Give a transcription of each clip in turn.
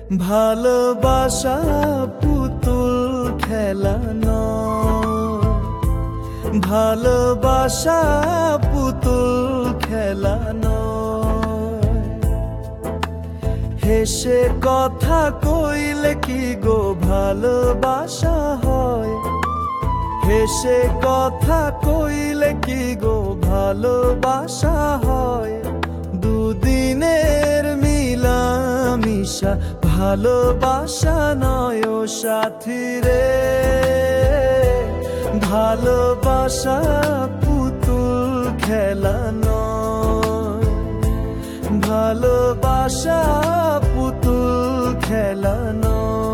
ভালোবাসা পুতুল খেলানো, ভালোবাসা পুতুল খেলানো। হেসে কথা কইলে কি গো ভালোবাসা হয়? হেসে কথা কইলে কি গো ভালোবাসা হয়? দুদিনের মিলামিশা ভালোবাসা নয় ও সাথী রে। ভালোবাসা পুতুল খেলানো, ভালোবাসা পুতুল খেলানো।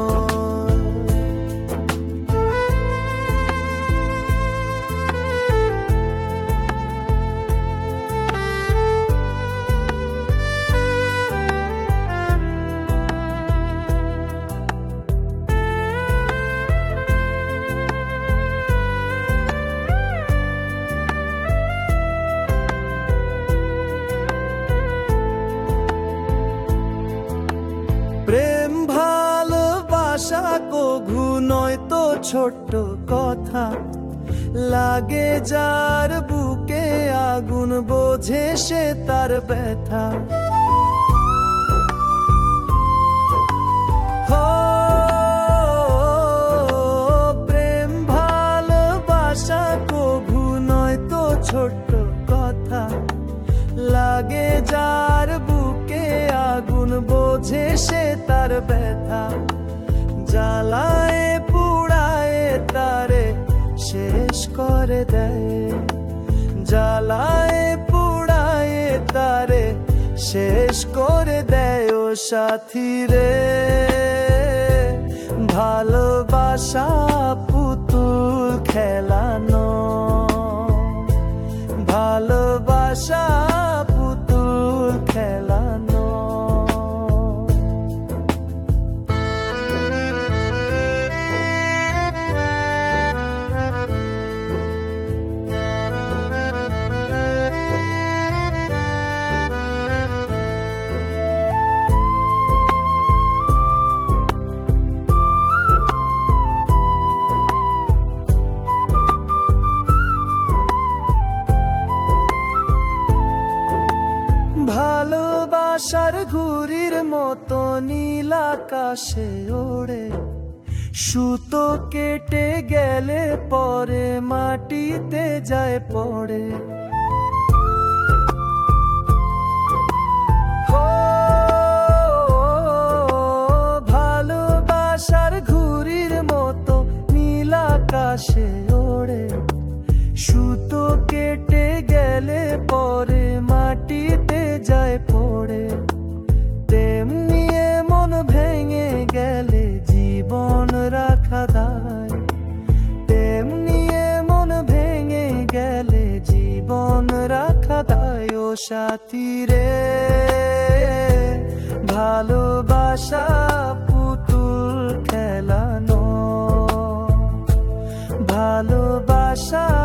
প্রেম ভালোবাসা কভু নয় তো ছোট্ট কথা, লাগে যার বুকে আগুন বোঝে সে তার ব্যথা। প্রেম ভালোবাসা কভু নয় তো ছোট্ট কথা, লাগে যার বুকে আগুন বোঝে সে তার ব্যথা। জ্বালায় পুড়ায় তারে শেষ করে দেয়, জ্বালায় পুড়ায় তারে শেষ করে দেয় ও সাথী রে। ভালোবাসা পুতুল খেলানো, ভালোবাসা পুতুল খেলানো। ভালোবাসার ঘুড়ির মতো নীল আকাশে ওড়ে, সুতো কেটে গেলে পরে মাটিতে যায় পড়ে। ভালোবাসার ঘুড়ির মতো নীল আকাশে ওড়ে, সুতো কেটে গেলে পরে মাটিতে যায় পড়ে। তেমনি মন ভেঙে গেলে জীবন রাখা দায়, তেমনি মন ভেঙে গেলে জীবন রাখা দায় ও সাথী রে। ভালোবাসা পুতুল খেলানো, ভালোবাসা